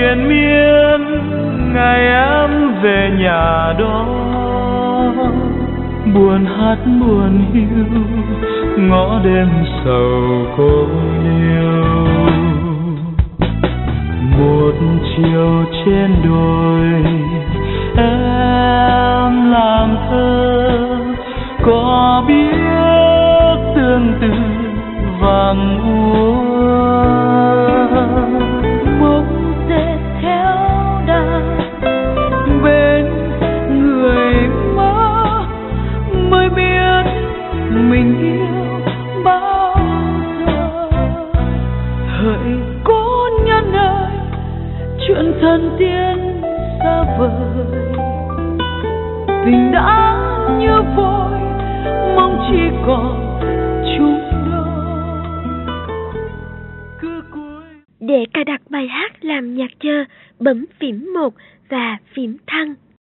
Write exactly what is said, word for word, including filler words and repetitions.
triền miên ngày em về nhà đó, buồn hát buồn hiu ngõ đêm sầu cô liêu. Một chiều trên đồi em làm thơ, có biết tương tư vàng úa. Bông dệt theo đàn bên người mơ, mới biết mình yêu bao giờ. Hỡi cô nhân ơi, chuyện thần tiên xa vời, tình đã như vội mong chỉ còn chung đôi. Cứ cuối Để cài đặt bài hát làm nhạc chờ, bấm phím một và phím thăng.